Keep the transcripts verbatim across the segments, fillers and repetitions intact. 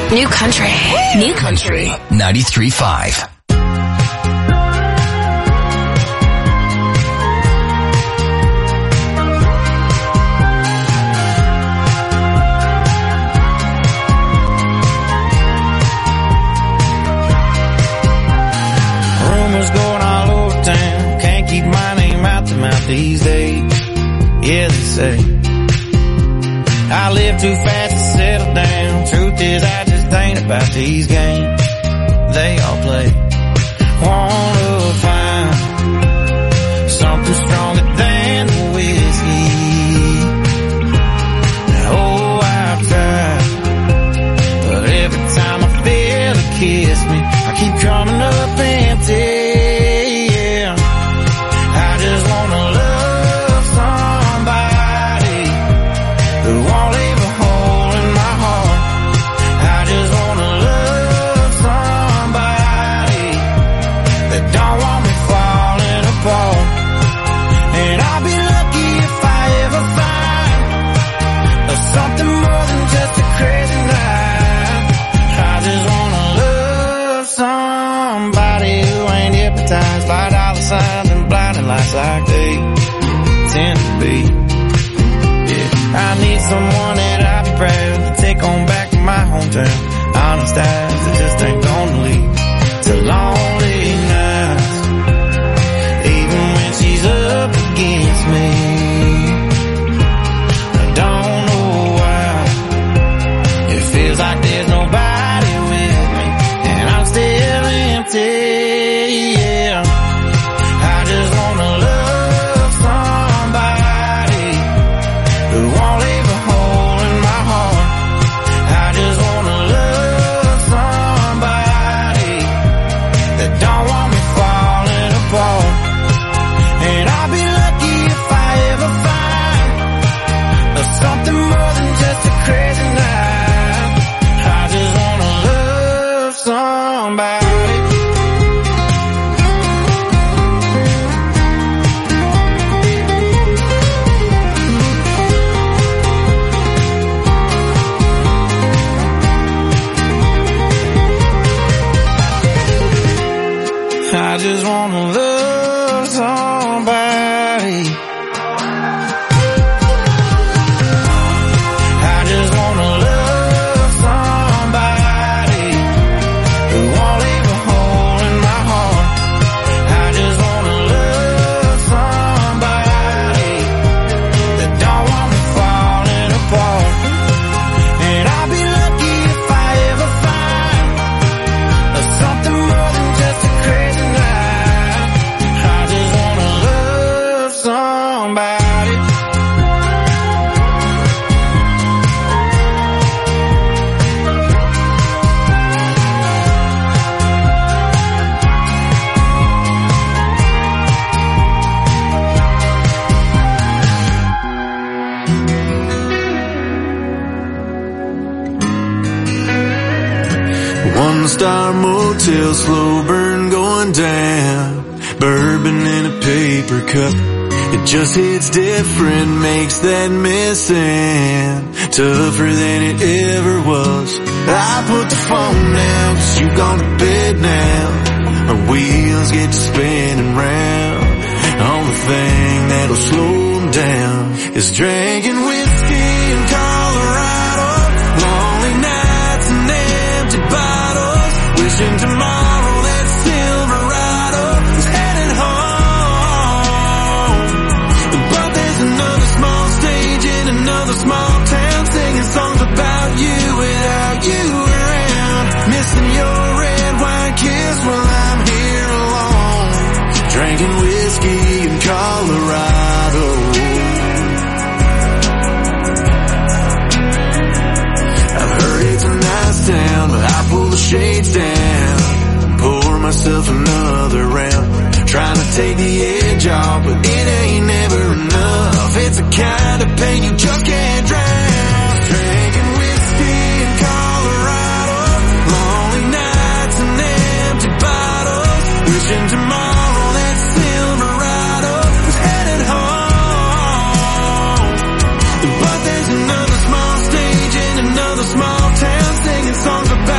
New country. New country. ninety-three point five. Rumors going all over town. Can't keep my name out the mouth these days. Yeah, they say I live too fast to settle down. Truth is, I just ain't about these games they all play. Wanna find something stronger than the whiskey. Oh, I've tried, but every time I feel a kiss me, I keep coming up empty. Yeah, I just wanna love somebody who won't leave a hole in my heart. I just wanna love somebody that don't want me falling apart. And I'll be lucky if I ever find something more than just a crazy night. I just wanna love somebody who ain't hypnotized by dollar signs and blinding lights like they tend to be. I need someone that I'll be proud to take on back to my hometown. Honest eyes that just ain't gonna lead to lonely nights. Even when she's up against me, I don't know why. It feels like there's nobody with me, and I'm still empty. Yeah, I just wanna love somebody who won't leave a hole in my heart. I just wanna love somebody that don't want me falling apart. And I'll be lucky if I ever find something more than just a crazy night. I just wanna love somebody. I just wanna love somebody. I just wanna love somebody who won't leave a hole in my heart. I just wanna love somebody that don't want me falling apart. And I'll be lucky if I ever find something more than just a crazy night. I just wanna love somebody. One star motel, slow burn going down. Bourbon in a paper cup. It just hits different, makes that missing tougher than it ever was. I put the phone down, cause you've gone to bed now. Our wheels get to spinning round. Only thing that'll slow them down is drinking whiskey in Colorado. Lonely nights and empty bottles. Wishing tomorrow that Silverado is headed home. But there's another small stage in another small town, singing songs about you without you around. Missing your red wine kiss while I'm here alone. Drinking whiskey in Colorado. I've heard it's a nice town, but I pull the shades down, pour myself another round, trying to take the edge off, but it ain't never enough. It's a kind of pain you just can't drown. Drinking whiskey in Colorado, lonely nights and empty bottles, wishing tomorrow that Silverado was headed home. But there's another small stage in another small town, singing songs about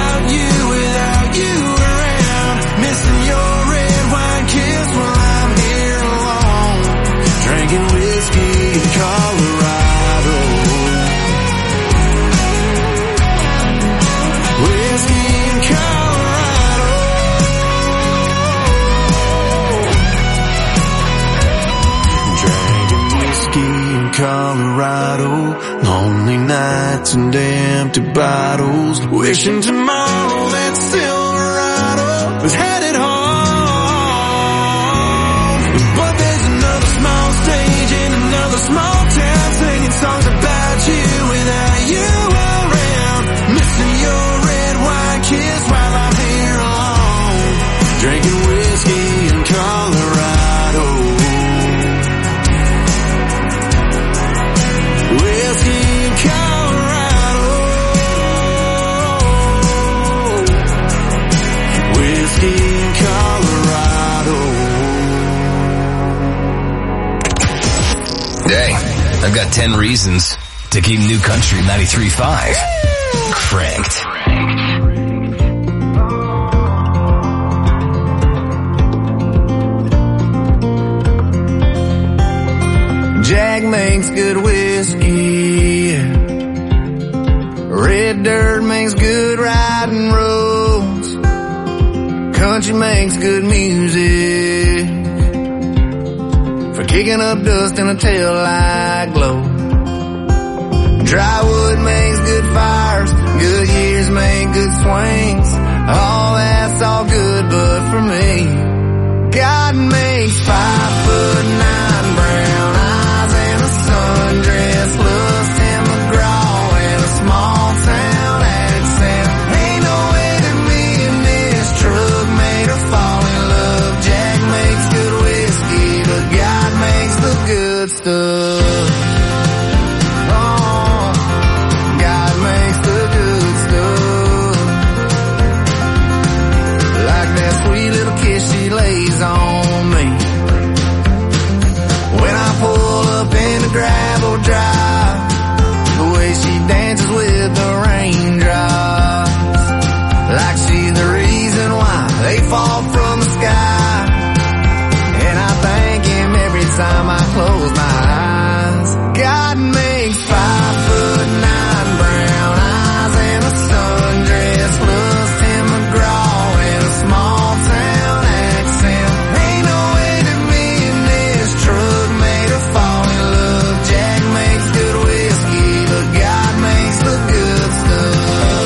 hearts and empty bottles, wishing tomorrow that Silverado was headed home. But there's another small stage in another small town, singing songs about you without you around, missing your red wine kiss while I'm here alone, drinking whiskey in Colorado. Whiskey in Colorado. Whiskey in Colorado. Hey, I've got ten reasons to keep New Country ninety-three point five cranked. Jack makes good whiskey. Red dirt makes good riding roads. Country makes good music for kicking up dust in a taillight glow. Dry wood makes good fires. Good years make good swings. All that's all good, but for me, God makes five foot nine brown eyes and a sundress looks Tim McGraw and a small town accent. Ain't no way that me and this truck made her fall in love. Jack makes good whiskey, but God makes the good stuff. Oh, God makes the good stuff. Like that sweet little kiss she lays on me when I pull up in the gravel drive, the way she dances with the raindrops, like she's the reason why they fall from the sky. And I thank him every time I close my eyes. God makes five foot nine brown eyes and a sundress looks Tim McGraw and a small town accent. Ain't no way that me and this truck made her fall in love. Jack makes good whiskey, but God makes the good stuff.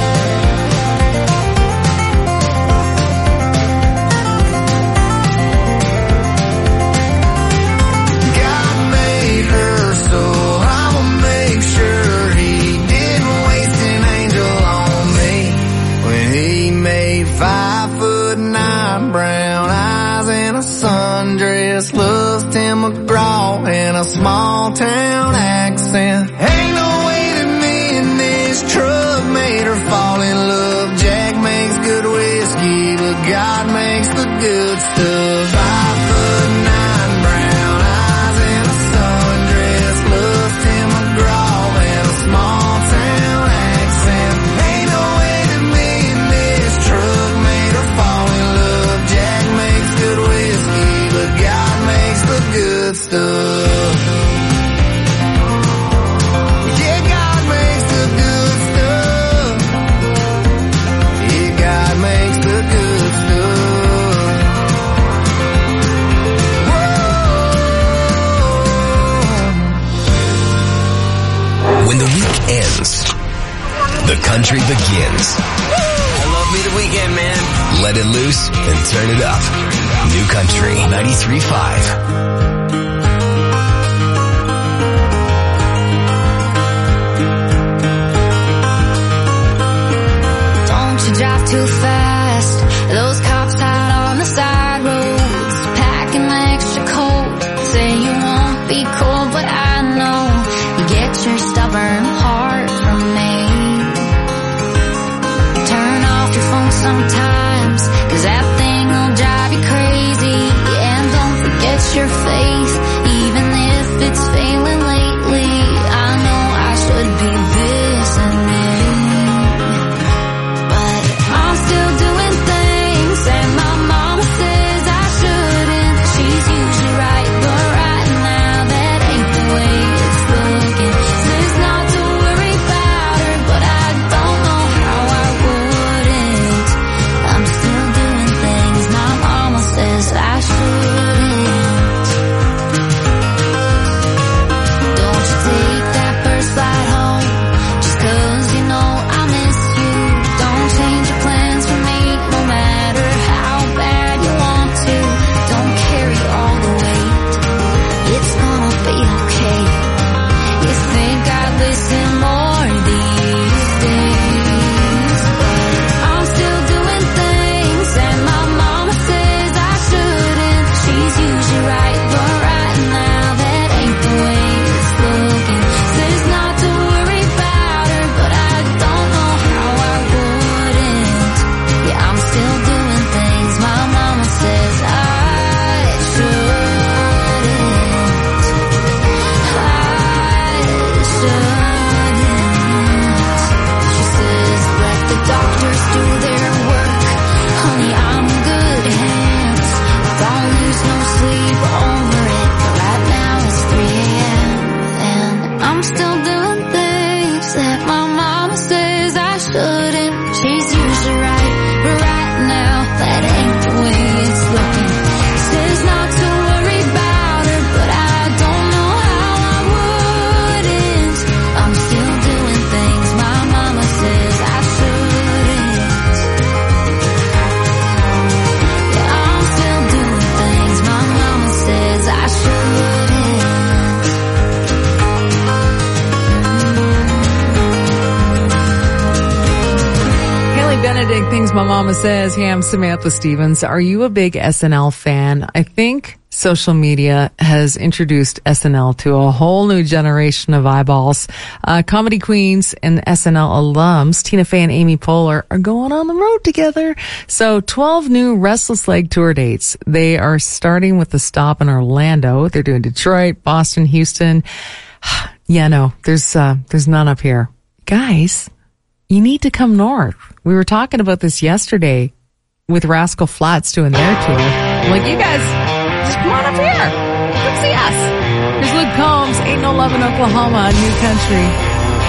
God made her, so I'ma make sure he didn't waste an angel on me when he made five foot nine brown eyes and a sundress loves Tim McGraw and a small town accent. Ain't no way that me and this truck made her fall in love. Jack makes good whiskey, but God makes the good stuff. Five foot nine brown eyes and a sundress loves Tim McGraw and a small town accent. Ain't no way that me and this truck made her fall in love. Jack makes good whiskey, but God makes the good stuff. Yeah, God makes the good stuff. Yeah, God makes the good stuff. Whoa. When the week ends, the country begins. I love me the weekend, man. Let it loose and turn it up. New Country ninety-three point five. Don't you drive too fast. Those cops out on the side roads, packing extra coat. Say you won't be cold, but I know you get your stubborn heart from me. Turn off your phone sometimes, 'cause that thing will drive you crazy. And don't forget your faith, even if it's failing lately. I know I should be listening, but I'm still doing things things my mama says. Hey, I'm Samantha Stevens. Are you a big S N L fan? I think social media has introduced S N L to a whole new generation of eyeballs. Uh, comedy queens and S N L alums, Tina Fey and Amy Poehler, are going on the road together. So twelve new Restless Leg tour dates. They are starting with a stop in Orlando. They're doing Detroit, Boston, Houston. Yeah, no, there's, uh, there's none up here. Guys, you need to come north. We were talking about this yesterday with Rascal Flatts doing their tour. I'm like, you guys, just come on up here. Come see us. Here's Luke Combs, Ain't No Love in Oklahoma, New Country.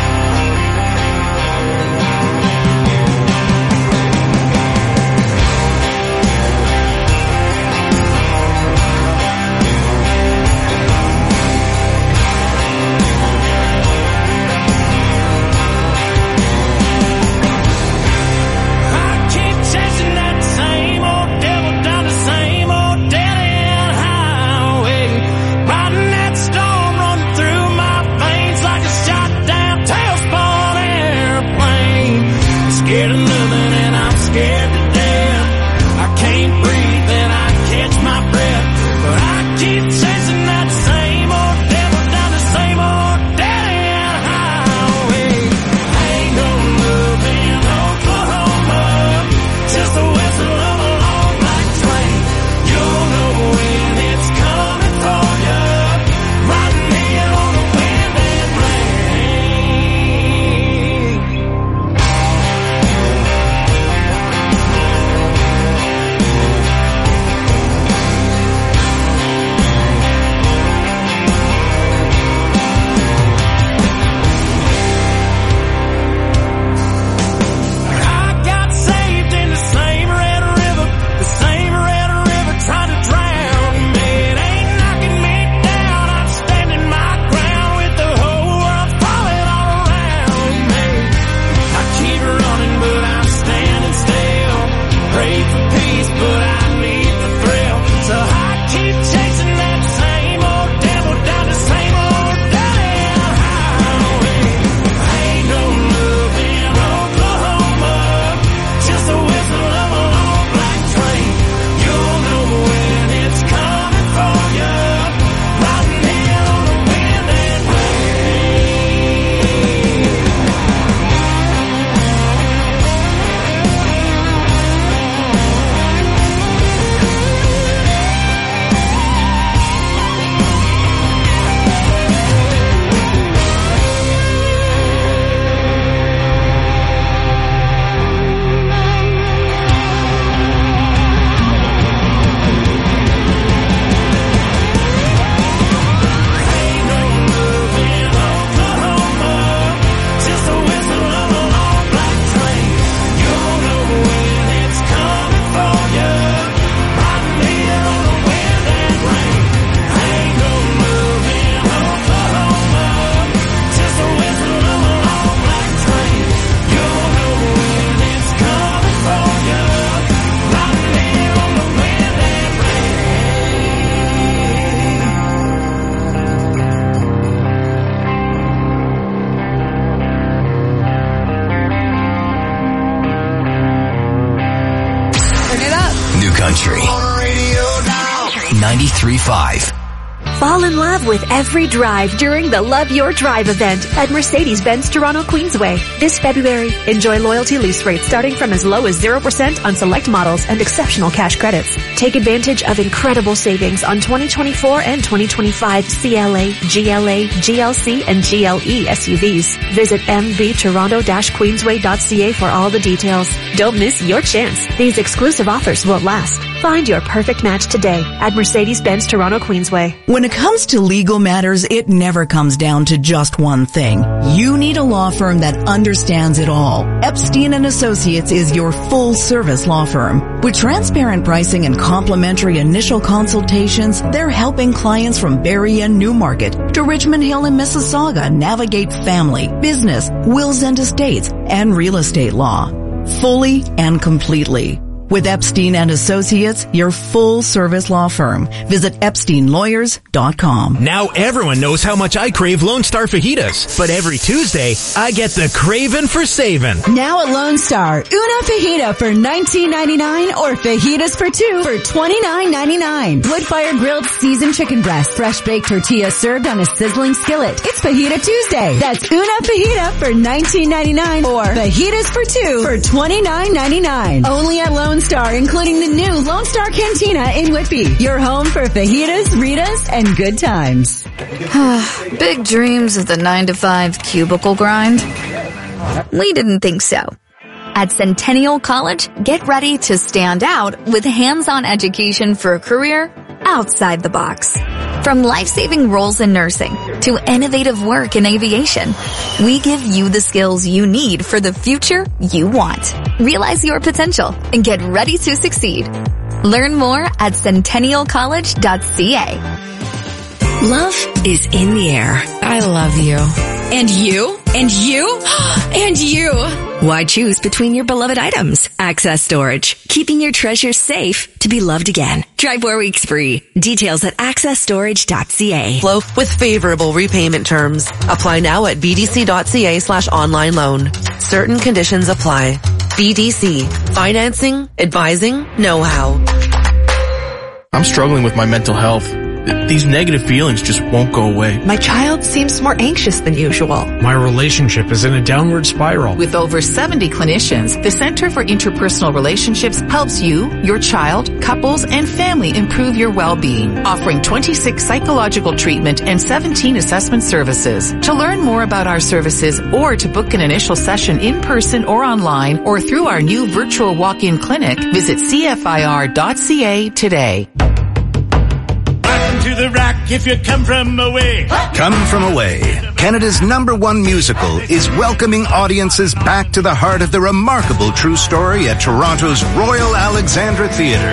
ninety-three point five. Fall in love with every drive during the Love Your Drive event at Mercedes-Benz Toronto Queensway. This February, enjoy loyalty lease rates starting from as low as zero percent on select models and exceptional cash credits. Take advantage of incredible savings on twenty twenty-four and twenty twenty-five C L A, G L A, G L C, and G L E S U Vs. Visit m b toronto dash queensway dot c a for all the details. Don't miss your chance. These exclusive offers won't last. Find your perfect match today at Mercedes-Benz Toronto Queensway. When it comes to legal matters, it never comes down to just one thing. You need a law firm that understands it all. Epstein and Associates is your full-service law firm. With transparent pricing and complimentary initial consultations, they're helping clients from Barrie and Newmarket to Richmond Hill and Mississauga navigate family, business, wills and estates, and real estate law. Fully and completely. With Epstein and Associates, your full-service law firm. Visit epstein lawyers dot com. Now everyone knows how much I crave Lone Star fajitas, but every Tuesday, I get the craving for saving. Now at Lone Star, una fajita for nineteen ninety-nine or fajitas for two for twenty-nine ninety-nine. Wood-fire grilled seasoned chicken breast, fresh baked tortilla served on a sizzling skillet. It's Fajita Tuesday. That's una fajita for nineteen ninety-nine or fajitas for two for twenty-nine ninety-nine. Only at Lone Star, including the new Lone Star Cantina in Whitby. Your home for fajitas, Ritas, and good times. Big dreams of the nine to five cubicle grind? We didn't think so. At Centennial College, get ready to stand out with hands-on education for a career outside the box. From life-saving roles in nursing to innovative work in aviation, we give you the skills you need for the future you want. Realize your potential and get ready to succeed. Learn more at centennial college dot c a. Love is in the air. I love you. And you? And you? And you? Why choose between your beloved items? Access Storage, keeping your treasures safe to be loved again. Try four weeks free. Details at access storage dot c a. Flow with favorable repayment terms. Apply now at b d c dot c a slash online loan. Certain conditions apply. B D C. Financing, advising, know-how. I'm struggling with my mental health. These negative feelings just won't go away. My child seems more anxious than usual. My relationship is in a downward spiral. With over seventy clinicians, the Center for Interpersonal Relationships helps you, your child, couples, and family improve your well-being, offering twenty-six psychological treatment and seventeen assessment services. To learn more about our services or to book an initial session in person or online or through our new virtual walk-in clinic, visit c f i r dot c a today. To the Rock if you come from away. Come From Away, Canada's number one musical, is welcoming audiences back to the heart of the remarkable true story at Toronto's Royal Alexandra Theatre.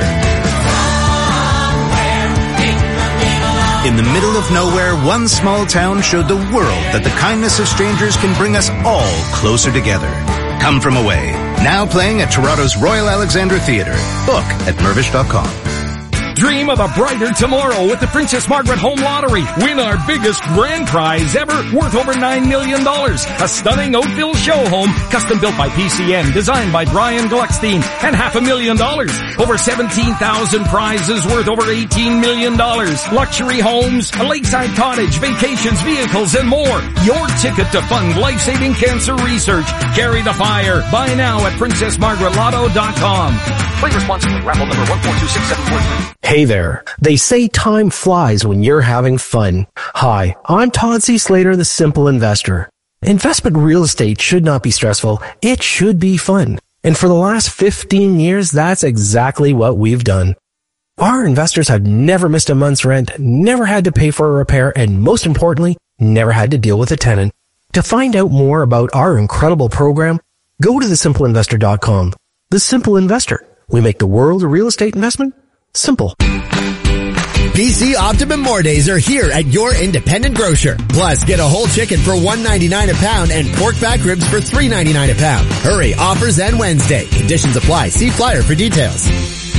In the middle of nowhere, one small town showed the world that the kindness of strangers can bring us all closer together. Come From Away, now playing at Toronto's Royal Alexandra Theatre. Book at mervish dot com. Dream of a brighter tomorrow with the Princess Margaret Home Lottery. Win our biggest grand prize ever, worth over nine million dollars. A stunning Oakville show home, custom built by P C N, designed by Brian Gluckstein, and half a million dollars. Over seventeen thousand prizes worth over eighteen million dollars. Luxury homes, a lakeside cottage, vacations, vehicles, and more. Your ticket to fund life-saving cancer research. Carry the fire. Buy now at princess margaret lotto dot com. Play responsibly. Raffle number one four two six seven four three. Hey there. They say time flies when you're having fun. Hi, I'm Todd C. Slater, the Simple Investor. Investment real estate should not be stressful. It should be fun. And for the last fifteen years, that's exactly what we've done. Our investors have never missed a month's rent, never had to pay for a repair, and most importantly, never had to deal with a tenant. To find out more about our incredible program, go to the simple investor dot com. The Simple Investor. We make the world of real estate investment simple. B C Optimum More Days are here at your independent grocer. Plus, get a whole chicken for one ninety-nine a pound and pork back ribs for three ninety-nine a pound. Hurry, offers end Wednesday. Conditions apply. See flyer for details.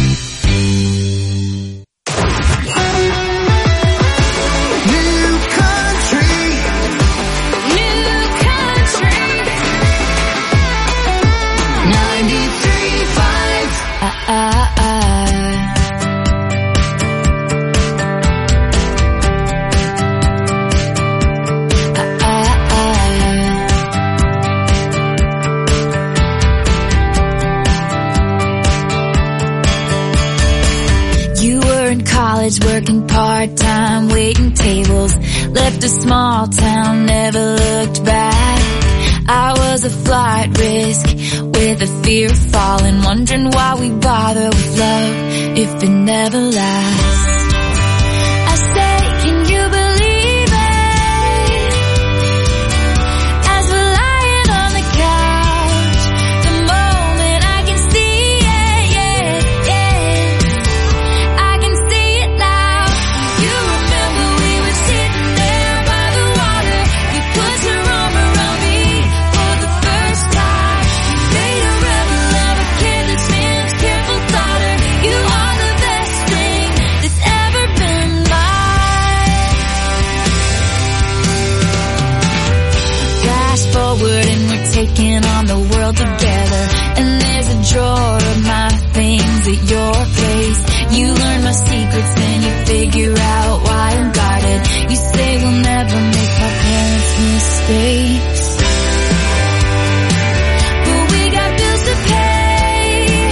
Working part-time, waiting tables, left a small town, never looked back. I was a flight risk with a fear of falling, wondering why we bother with love if it never lasts. I say, can you believe it? As we're lying on the couch, the moment I can see it, yeah, yeah. I can see it now. You remember we were sitting there by the water. You put your arm around me for the first time. You made a rebel of a kid that spins careful thoughts. You learn my secrets and you figure out why I'm guarded. You say we'll never make my parents' mistakes, but we got bills to pay.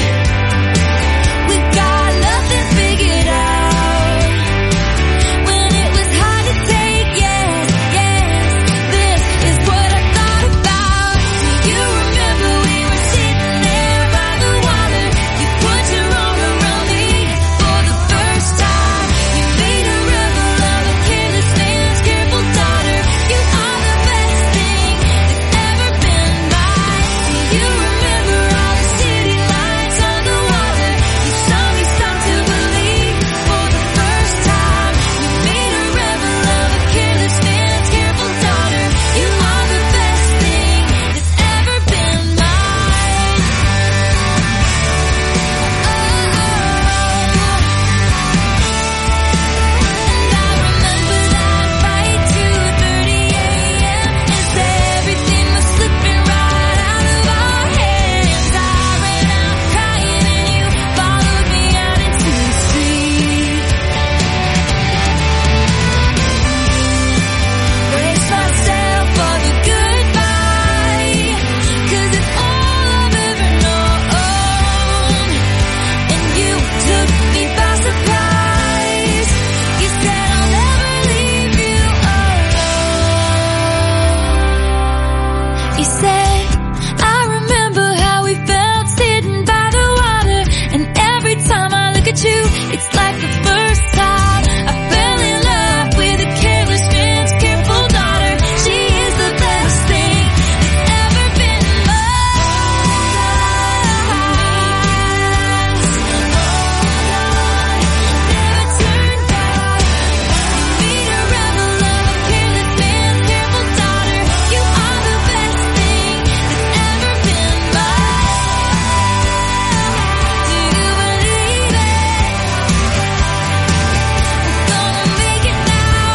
We got nothing figured out. When it was hard to take, yes, yes, this is what I thought about. Do you remember we were sitting there by the water? You put your arm around me for the first time. You made a rebel of a careless man's careful daughter. You are the best thing that's ever been by. Do you remember all the city lights on the water? You saw me start to believe for the first time. You made a rebel of a careless man's careful daughter. You are the best thing that's ever been mine. Fight two thirty a.m. as everything was slipping right out of our hands. I ran out crying and you followed me out into the street. Brace myself for the goodbye, 'cause it's all I've ever known. And you took me by surprise. You said I'll never leave you alone. You said, I remember how we felt sitting by the water. And every time I look at you, it's like the first time I fell in love with a careless man's careful daughter. She is the best thing that's ever been mine. Never turn back. You made a rebel of a careless man's careful daughter. You are the best thing that's ever been mine. Do you believe it? We're gonna make it now,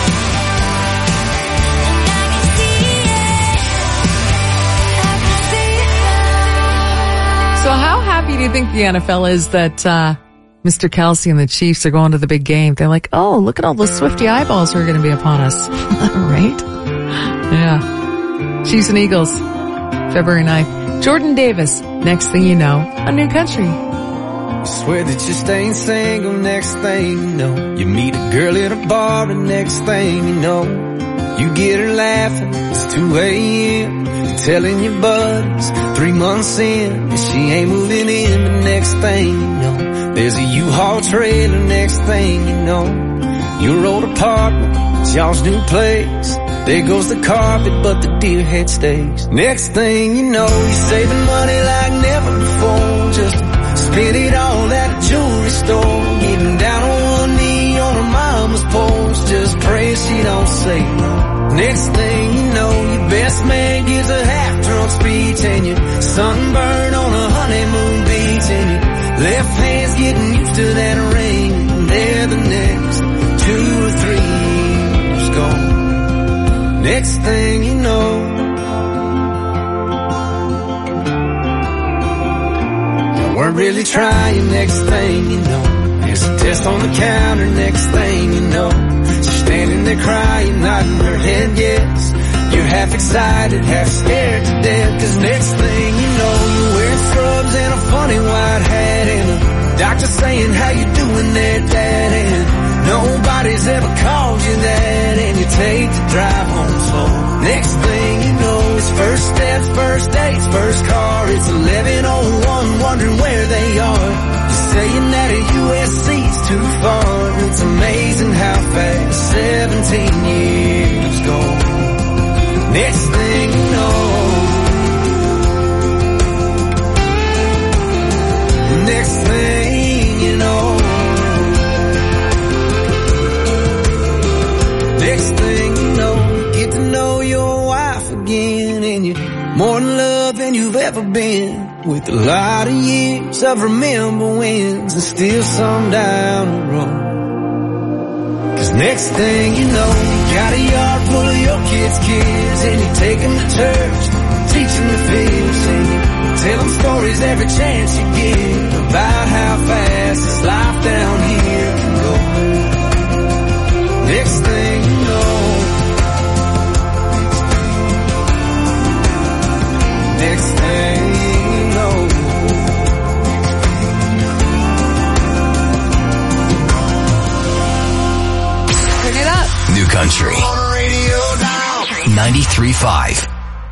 and I can see it. I can see it now. So how happy do you think the N F L is that uh, Mister Kelsey and the Chiefs are going to the big game? They're like, oh, look at all the Swifty eyeballs who are going to be upon us. Right? Yeah. Chiefs and Eagles, February ninth. Jordan Davis, next thing you know, a new country. Swear that you're staying single, next thing you know. You meet a girl at a bar and next thing you know, you get her laughing, it's two a.m. You're telling your buddies, three months in, and she ain't moving in. But next thing you know, there's a U-Haul trailer, next thing you know, your old apartment, it's y'all's new place. There goes the carpet, but the deer head stays. Next thing you know, you're saving money like never before, just to spend it all at a jewelry store. Getting down on one knee on her mama's porch, just pray she don't say no. Next thing you know, your best man gives a half-drunk speech, and you're sunburned on a honeymoon beach, and your left hand's getting used to that ring, and there the next two or three years gone. Next thing you know, you weren't really trying. Next thing you know, there's a test on the counter. Next thing you know, she's standing there crying, nodding her head yes. You're half excited, half scared to death, 'cause next thing you know, you're wearing scrubs and a funny white hat, and the doctor saying, how you doing there, Dad? And nobody's ever called you that, and you take the drive home slow. Next thing you know, it's first steps, first dates, first car. It's eleven oh one, wondering where they are. You're saying that a U S C's too far. It's amazing how fast seventeen years go. Next thing you know, next thing you know, next thing you know, you get to know your wife again, and you're more in love than you've ever been, with a lot of years of remember wins and still some down the road. 'Cause next thing you know, you got a yard full of your kids' kids, and you take them to church, teach them to fish, and you tell them stories every chance you get about how fast this life down Country ninety-three point five.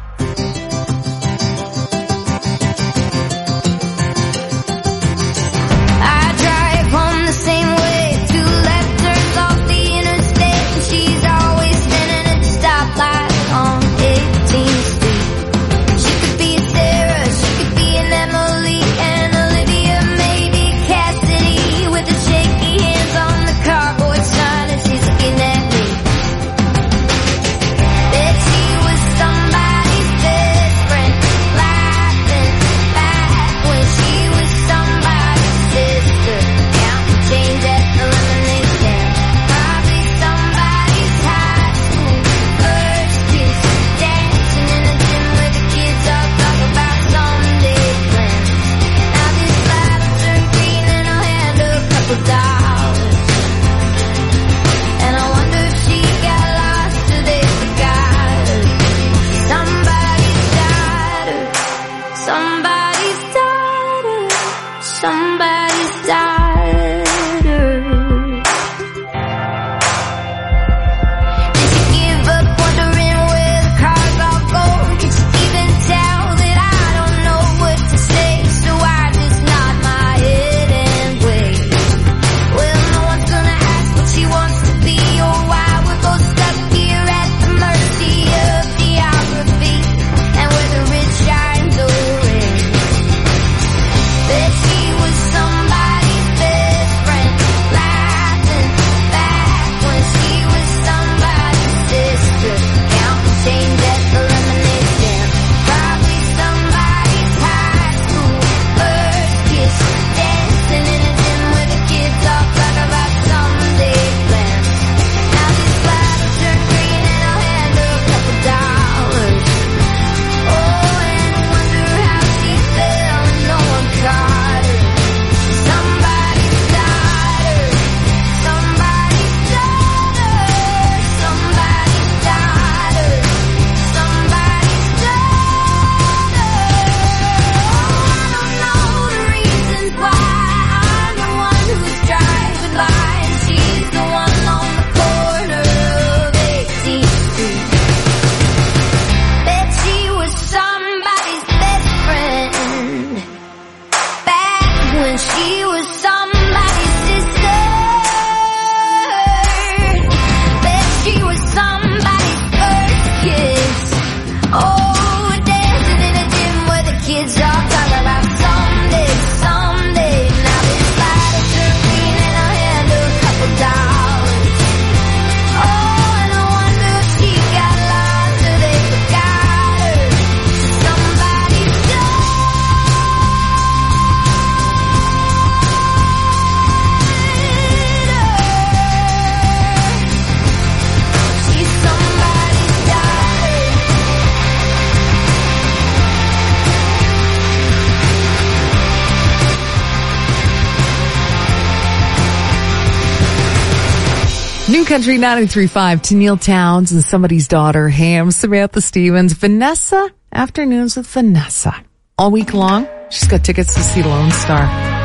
New Country ninety-three point five, Tennille Townes and Somebody's Daughter. Hey, I'm Samantha Stevens. Vanessa, Afternoons with Vanessa. All week long, she's got tickets to see Lone Star.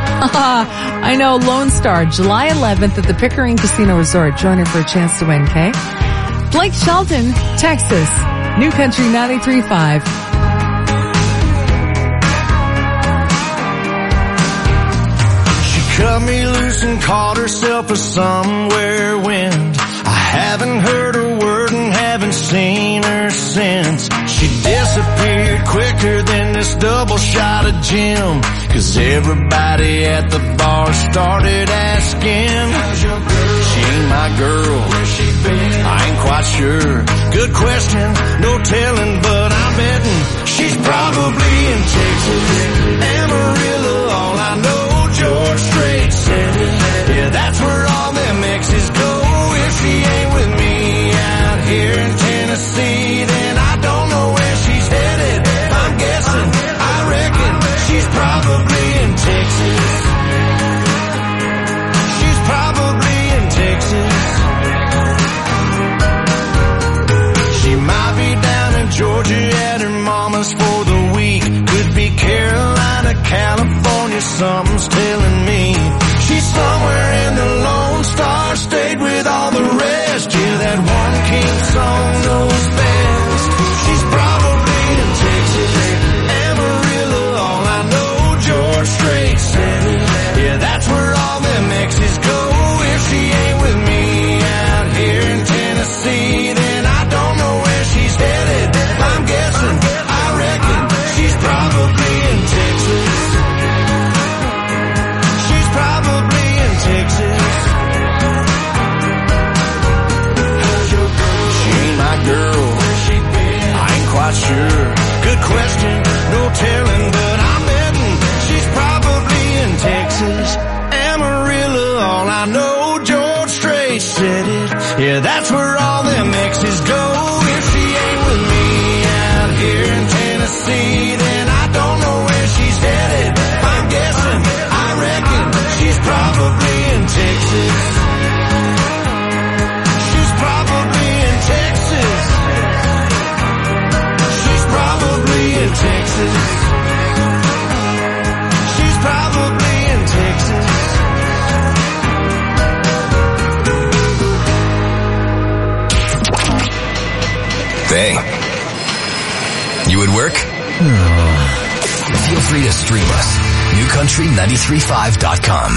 I know, Lone Star, July eleventh at the Pickering Casino Resort. Join her for a chance to win, okay? Blake Shelton, Texas. New Country ninety-three point five. Cut me loose and caught herself a somewhere wind. I haven't heard a word and haven't seen her since. She disappeared quicker than this double shot of gin. Cause everybody at the bar started asking, she ain't my girl, where's she been? I ain't quite sure. Good question, no telling, but I'm betting she's probably in Texas. Amarillo, all I know, George Strait said it. Yeah, that's where all them exes go. If she ain't with me out here in Tennessee, then I don't know where she's headed. I'm guessing, I reckon she's probably in Texas. She's probably in Texas. She might be down in Georgia at her mama's for the week. Could be Carolina, California, something's telling me. Yeah, that's where all them exes go. If she ain't with me out here in Tennessee, then I don't know where she's headed. I'm guessing, I reckon she's probably in Texas. She's probably in Texas. She's probably in Texas. She's probably in Texas. Hey, you at work? Feel free to stream us. new country nine three five dot com.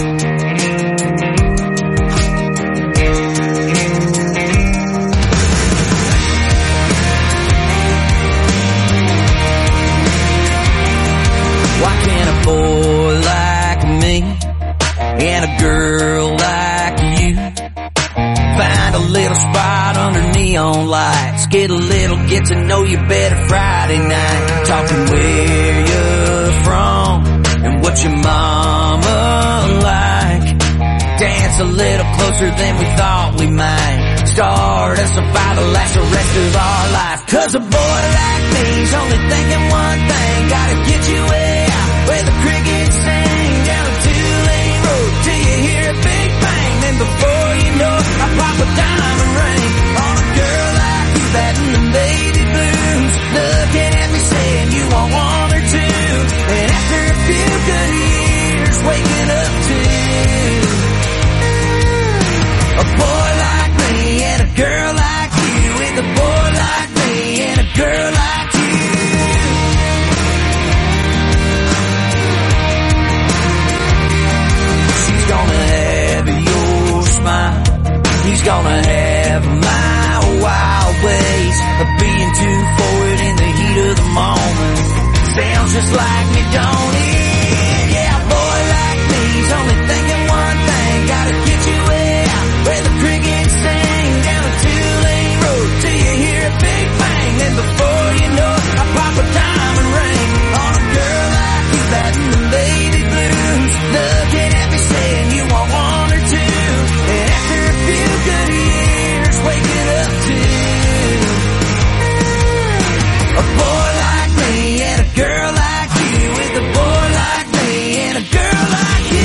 Why can't a boy like me and a girl like you find a little spot under neon lights, get a little get to know you better Friday night, talking where you're from and what your mama like, dance a little closer than we thought we might, start us a fight to last the rest of our life. Cause a boy like me's only thinking one thing, gotta get you way out where the crickets sing, down a two-lane road till you hear a big bang, then before you know it, I pop a diamond ring on a girl like you, that in the baby blues, looking at me saying you want one or two, and after a few good years waking up to a boy like me and a girl like you, with a boy like me and a girl like you. She's gonna have your smile, he's gonna have my wild ways of being too forward in the heat of the moment. Sounds just like me, don't it? Yeah, a boy like me's only thinking one thing, gotta get you way out where the crickets sing, down a two-lane road till you hear a big bang, then before you know it, I pop a diamond ring on a girl like you, that in the baby blues, looking at me saying you want one or two, and after a few good years waking up to a boy like me and a girl like you, with a boy like me and a girl like you.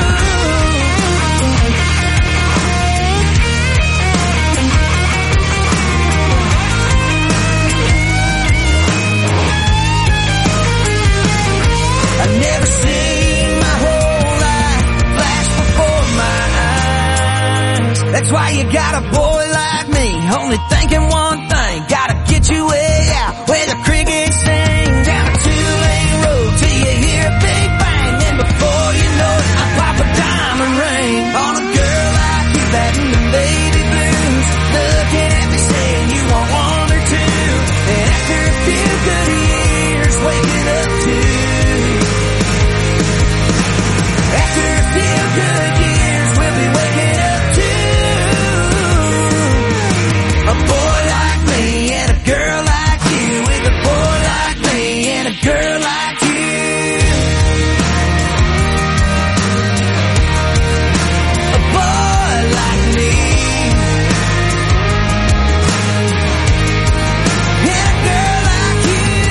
I've never seen my whole life flash before my eyes. That's why you got a boy like me, only thinking one thing, gotta get you way out where the crickets sing, down a two-lane road till you hear a big bang, then before you know it, I pop a diamond ring on a girl like you, that in the baby blues, looking at me saying you want one or two, and after a few good years waking up to, after a few good years we'll be waking up to a boy like me and a girl like you, with a boy like me and a girl like you. A boy like me and a girl like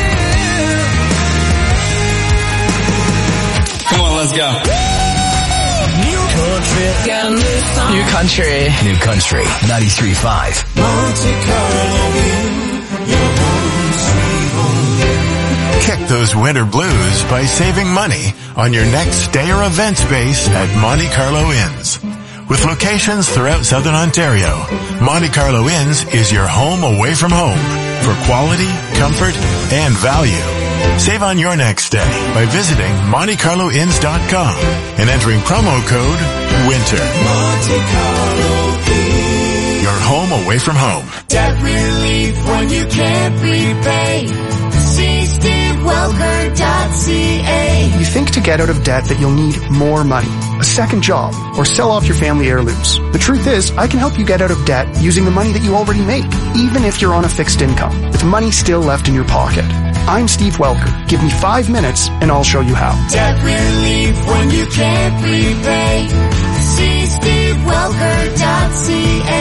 you. Come on, let's go. New country, got a new song. New country. New country ninety-three point five. Monte Carlo Inn, your home sweet home. Kick those winter blues by saving money on your next stay or event space at Monte Carlo Inns. With locations throughout Southern Ontario, Monte Carlo Inns is your home away from home for quality, comfort, and value. Save on your next stay by visiting monte carlo inns dot com and entering promo code WINTER. Monte Carlo Inn. Your home away from home. Debt relief when you can't repay. See steve welker dot c a. You think to get out of debt that you'll need more money, a second job, or sell off your family heirlooms. The truth is, I can help you get out of debt using the money that you already make, even if you're on a fixed income, with money still left in your pocket. I'm Steve Welker. Give me five minutes and I'll show you how. Debt relief when you can't repay. See steve welker dot c a.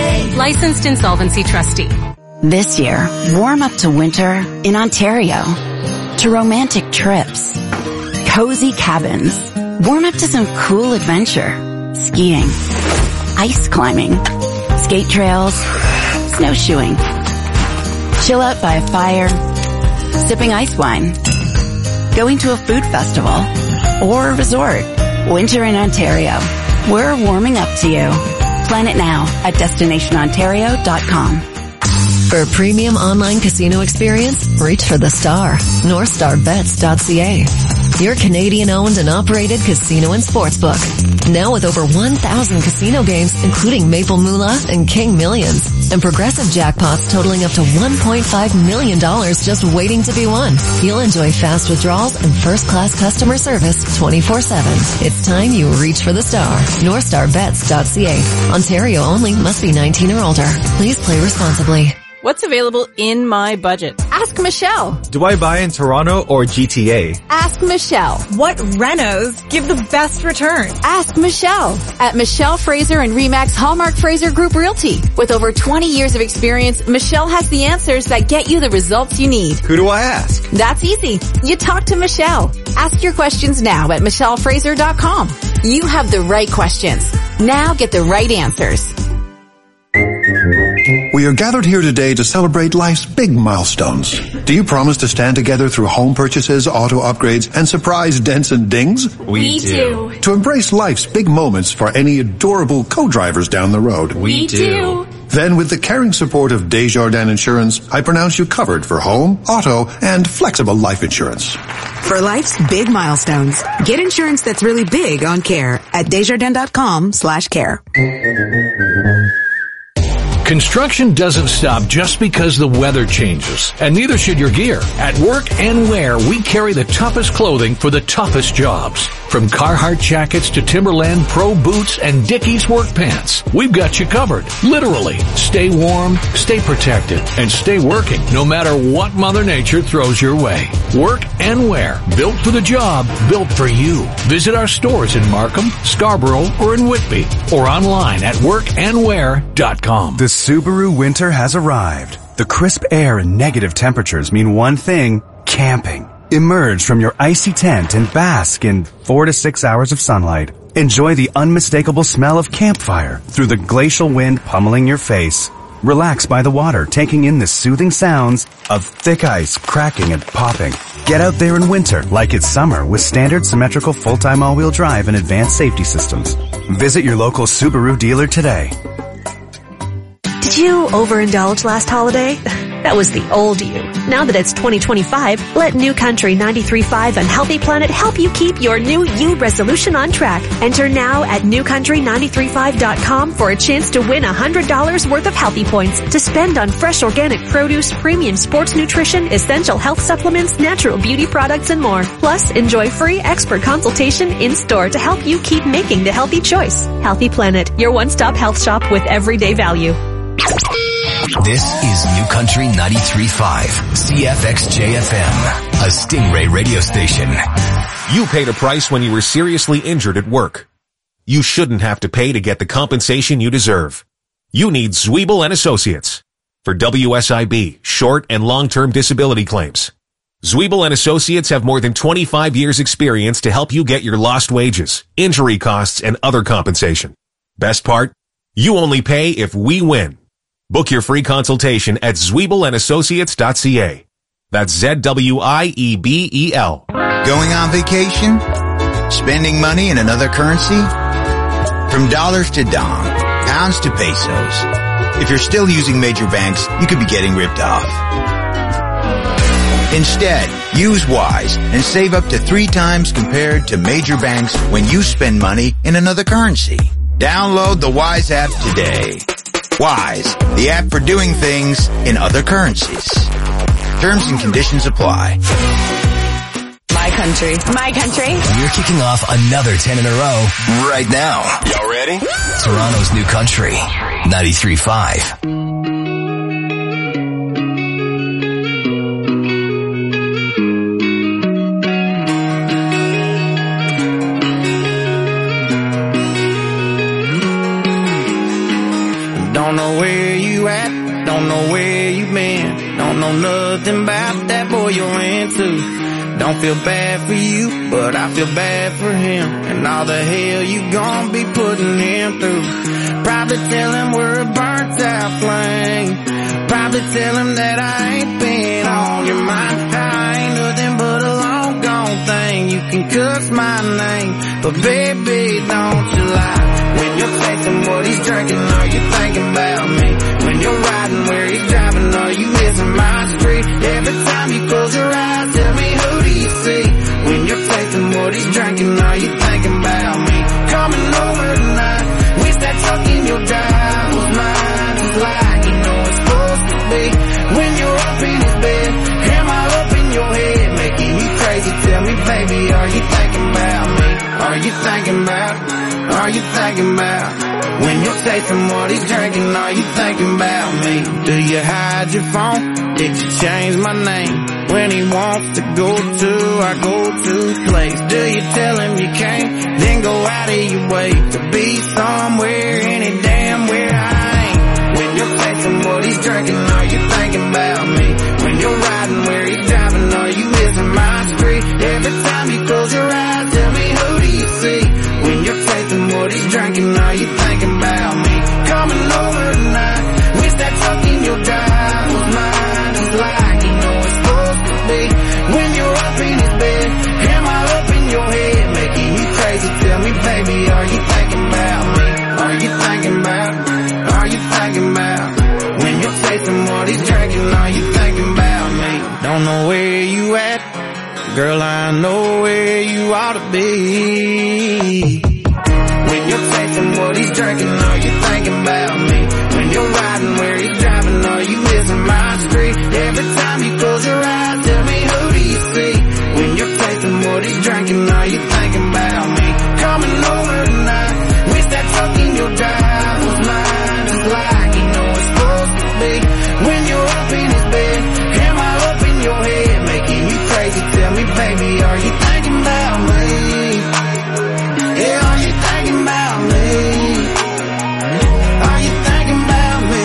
licensed insolvency trustee. This year, warm up to winter in Ontario. To romantic trips. Cozy cabins. Warm up to some cool adventure. Skiing. Ice climbing. Skate trails. Snowshoeing. Chill out by a fire. Sipping ice wine. Going to a food festival. Or a resort. Winter in Ontario. We're warming up to you. Plan it now at destination ontario dot com. For a premium online casino experience, reach for the star. north star bets dot c a. Your Canadian-owned and operated casino and sportsbook. Now with over one thousand casino games, including Maple Moolah and King Millions. And progressive jackpots totaling up to one point five million dollars just waiting to be won. You'll enjoy fast withdrawals and first-class customer service twenty-four seven. It's time you reach for the star. north star bets dot c a. Ontario only. Must be nineteen or older. Please play responsibly. What's available in my budget? Ask Michelle. Do I buy in Toronto or G T A? Ask Michelle. What renos give the best return? Ask Michelle. At Michelle Fraser and Remax Hallmark Fraser Group Realty. With over twenty years of experience, Michelle has the answers that get you the results you need. Who do I ask? That's easy. You talk to Michelle. Ask your questions now at michelle fraser dot com. You have the right questions. Now get the right answers. We are gathered here today to celebrate life's big milestones. Do you promise to stand together through home purchases, auto upgrades, and surprise dents and dings? We, we do. To embrace life's big moments for any adorable co-drivers down the road? We, we do. Then with the caring support of Desjardins Insurance, I pronounce you covered for home, auto, and flexible life insurance. For life's big milestones, get insurance that's really big on care at desjardins dot com slash care. Construction doesn't stop just because the weather changes, and neither should your gear. At Work and Wear, we carry the toughest clothing for the toughest jobs. From Carhartt jackets to Timberland Pro boots and Dickies work pants, we've got you covered. Literally, stay warm, stay protected, and stay working no matter what Mother Nature throws your way. Work and Wear, built for the job, built for you. Visit our stores in Markham, Scarborough, or in Whitby, or online at work and wear dot com. The Subaru winter has arrived. The crisp air and negative temperatures mean one thing: camping. Emerge from your icy tent and bask in four to six hours of sunlight. Enjoy the unmistakable smell of campfire through the glacial wind pummeling your face. Relax by the water, taking in the soothing sounds of thick ice cracking and popping. Get out there in winter like it's summer with standard symmetrical full-time all-wheel drive and advanced safety systems. Visit your local Subaru dealer today. Did you overindulge last holiday? That was the old you. Now that it's twenty twenty-five, let New Country ninety-three point five and Healthy Planet help you keep your new you resolution on track. Enter now at new country nine three five dot com for a chance to win one hundred dollars worth of Healthy Points to spend on fresh organic produce, premium sports nutrition, essential health supplements, natural beauty products, and more. Plus, enjoy free expert consultation in-store to help you keep making the healthy choice. Healthy Planet, your one-stop health shop with everyday value. This is New Country ninety-three point five, C F X J F M, a Stingray radio station. You paid a price when you were seriously injured at work. You shouldn't have to pay to get the compensation you deserve. You need Zwiebel and Associates for W S I B, short and long-term disability claims. Zwiebel and Associates have more than twenty-five years experience to help you get your lost wages, injury costs, and other compensation. Best part? You only pay if we win. Book your free consultation at zwiebel and associates dot c a. That's Z W I E B E L. Going on vacation? Spending money in another currency? From dollars to dong, pounds to pesos. If you're still using major banks, you could be getting ripped off. Instead, use Wise and save up to three times compared to major banks when you spend money in another currency. Download the Wise app today. Wise, the app for doing things in other currencies. Terms and conditions apply. My country. My country. We're kicking off another ten in a row right now. Y'all ready? Toronto's New Country, ninety-three point five. Don't know where Don't know nothing about that boy you're into. Don't feel bad for you, but I feel bad for him, and all the hell you gon' be putting him through. Probably tell him we're a burnt out flame. Probably tell him that I ain't been on your mind. I ain't nothing but a long gone thing. You can cuss my name, but baby, don't you lie. When you're tasting what he's drinking, are you thinking about me? When you're riding where he's driving, are you missing my street? Every time you close your eyes, tell me, who do you see? When you're tasting what he's drinking, are you thinking about me? Coming over tonight, wish that truck in your drive was mine, just like you know it's supposed to be. When you're up in his bed, am I up in your head, making you crazy? Tell me, baby, are you thinking about me? Are you thinking about, are you thinking about? When you're tasting what he's drinking, are you thinking about me? Do you hide your phone? Did you change my name? When he wants to go to our go-to place, do you tell him you can't, then go out of your way to be somewhere, any damn where I ain't? When you're tasting what he's drinking, are you thinking about me? When you're riding where he's driving, are you missing my street? Every time you close your eyes, tell me, who do you see? When you're tasting what he's drinking, are you thinking about me? Coming over tonight, wish that truck in your drive was mine, just like you know it's supposed to be. When you're up in his bed, am I up in your head, making you crazy? Tell me, baby, are you thinking about me? Are you thinking about, are you thinking about? When you're tasting what he's drinking, are you thinking about me? Don't know where you at, girl, I know where you ought to be. When you're tasting what he's drinking, are you thinking about me? When you're riding where he's driving, are you missing my street? Every time you close your eyes, tell me, who do you see? When you're tasting what he's drinking, are you thinking about me? Coming over tonight, wish that truck in your drive was mine, just like you know it's supposed to be. When you're up in his bed, am I up in your head, making you crazy? Tell me, baby, are you thinking about me? Yeah, are you thinking about me? Are you thinking about me?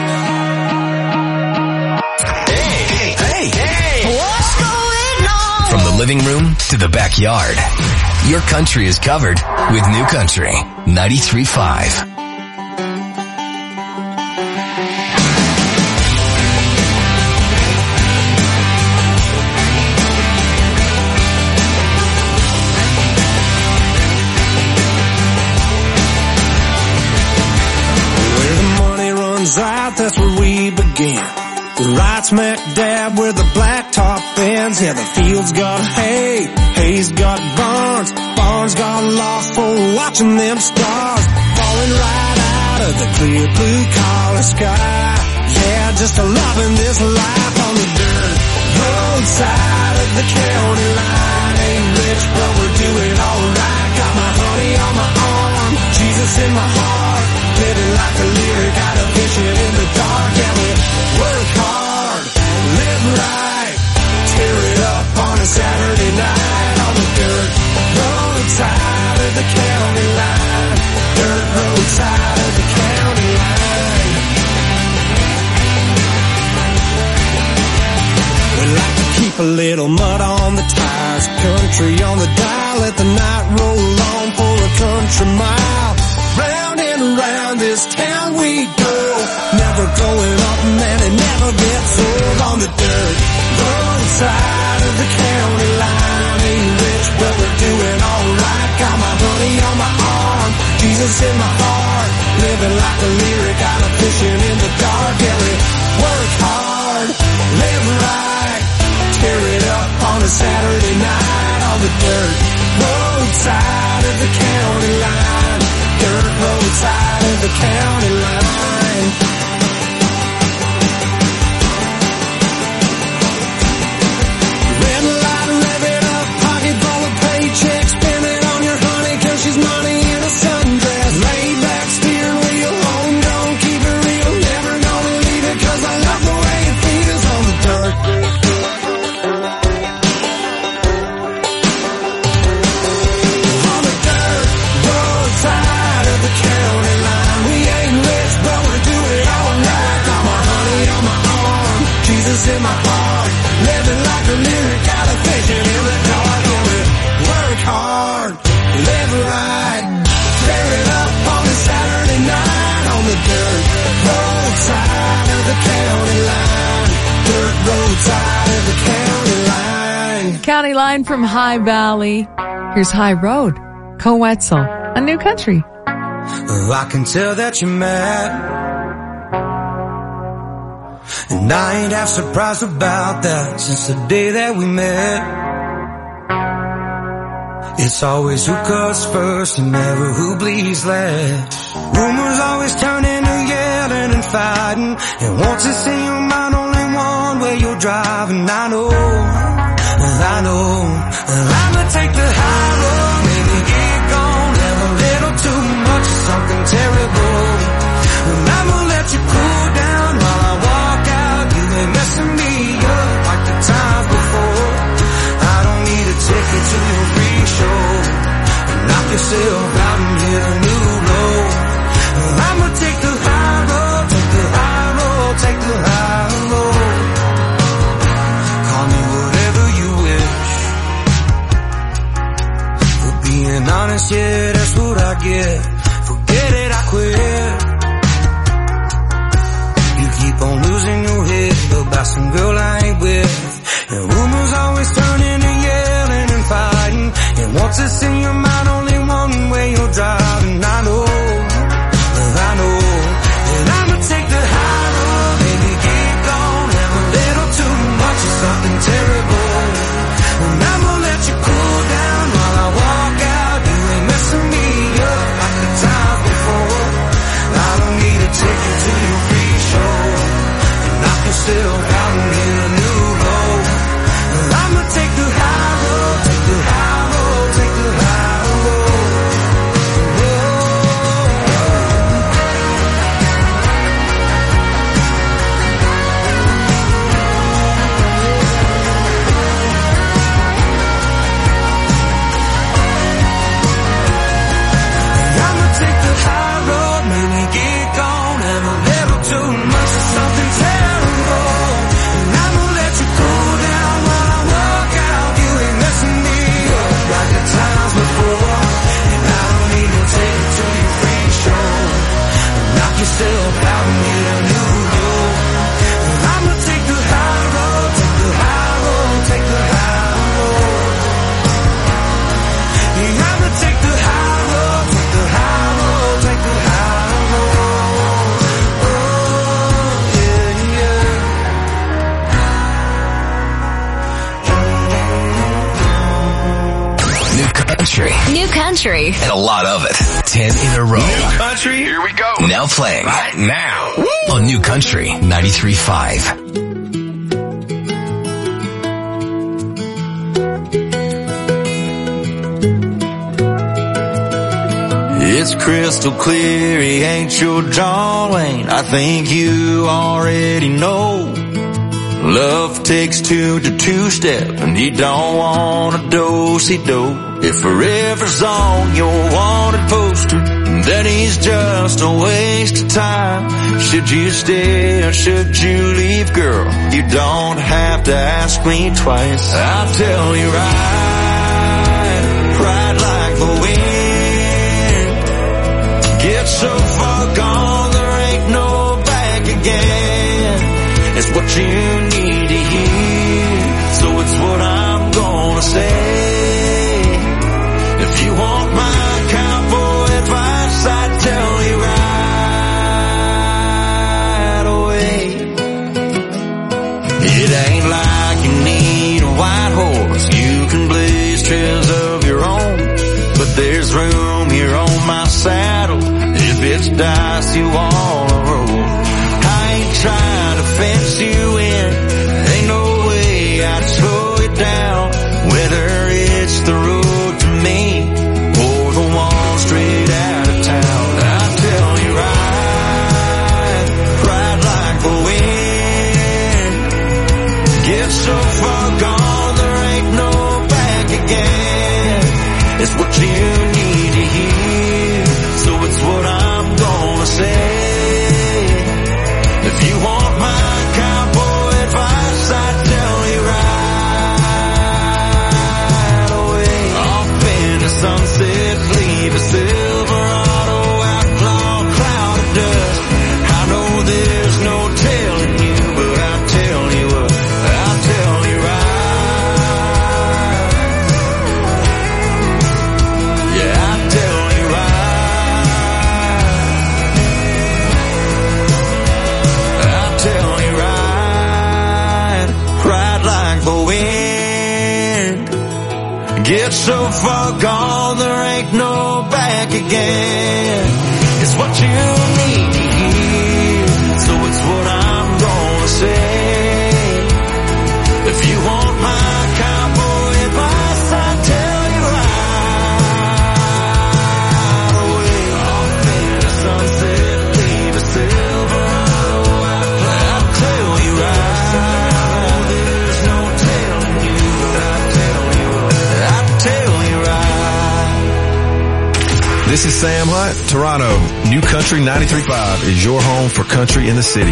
Hey, hey, hey, hey! What's going on? From the living room to the backyard, your country is covered with New Country ninety-three point five. Out, that's where we begin. Right smack dab where the blacktop ends. Yeah, the field's got hay, hay's got barns, barns got lost for watching them stars falling right out of the clear blue collar sky. Yeah, just a loving this life on the dirt roadside of the county line. Ain't rich, but we're doing alright. Got my honey on my arm, Jesus in my heart. Living like a lyric out of vision in the dark. Yeah, we work hard, live right, tear it up on a Saturday night on the dirt roadside of the county line. Dirt roadside of the county line. We like to keep a little mud on the tires, country on the dial, let the night roll on for a country mile. Round and round this town we go, never going up, man, it never gets old. On the dirt roadside of the county line. Ain't rich, but we're doing alright. Got my honey on my arm, Jesus in my heart. Living like a lyric out of fishing in the dark. Yeah, we work hard, live right, tear it up on a Saturday night on the dirt roadside of the county line. Dirt roadside of the county line. Red light, rev it up, pocket full of paychecks. Spend it on your honey, cause she's money in a sundress. Lay back, steering wheel, home, don't keep it real. Never gonna leave it, cause I love the way it feels on the dirt. On the dirt roadside of the county line. We ain't rich, but we're doing County Line from High Valley. Here's High Road, Coetzel, a New Country. Oh, I can tell that you're mad, and I ain't half surprised about that since the day that we met. It's always who cuts first and never who bleeds last. Rumors always turn into yelling and fighting, and once it's in your mind only one way you're driving. I know, I know, I'ma take the high road, maybe get gone, have a little too much of something terrible, and I'ma let you cool down while I walk out. You ain't messing me up like the times before. I don't need a ticket to your free show, and knock yourself out and hit a new low. I'ma take the high road, take the high road, take the high road. Call me whatever you wish. For being honest, yeah, that's what I get. Forget it, I quit. You keep on losing your head about some girl I ain't with, and rumors always turn into yelling and fighting, and once it's in your mind only one way you're driving. I know, I know, and I'ma take the high road, baby, get gone, have a little too much of something terrible, and I'ma let you cool down while I walk out. You ain't messing me up like the times before. I don't need a ticket to your free show, and knock yourself out and get a new low. I'ma take the high road, take the high road, take the high road. I'ma take the high road, maybe get gone, have a little too much of something terrible, and I'ma let you cool down while I walk out. You ain't messing me up like the times before, and I don't need to take it to your free show, knock yourself out and get a new low. I'ma take the high road, take the high road, take the high road. Yeah, I'ma take the high road, take the high road, take the high road. Oh, yeah, yeah. New country. New Country. And a lot of it. Ten in a row. New country, here we go. Now playing. Right now. On New Country ninety-three point five. It's crystal clear he ain't your John Wayne. I think you already know. Love takes two to two-step, and he don't want a do-si-do. If forever's on your wanted poster, then he's just a waste of time. Should you stay or should you leave, girl? You don't have to ask me twice. I'll tell you right, right like the wind. Get so far gone, there ain't no back again. It's what you need to hear, so it's what I'm gonna say. If you want my cowboy advice, I'd tell you right away. It ain't like you need a white horse, you can blaze trails of your own, but there's room here on my saddle if it's dice you wanna roll. I ain't trying to fence you in, ain't no way I'd slow you down, whether it's the road to me or the one straight out of town. I'll tell you right, right like the wind. Get so far gone, there ain't no back again. It's what you need to hear, so it's what I'm gonna say. If you want my Get so far gone, there ain't no back again. It's what you need to hear, so it's what I'm gonna say. If you want my cowboy advice, I'll tell you right away. Off in the sunset, leave a silver highway. I'll tell you right. There's no telling you, I'll tell you, I'll tell you right. This is Sam Hunt, Toronto. New Country ninety-three point five is your home for country in the city.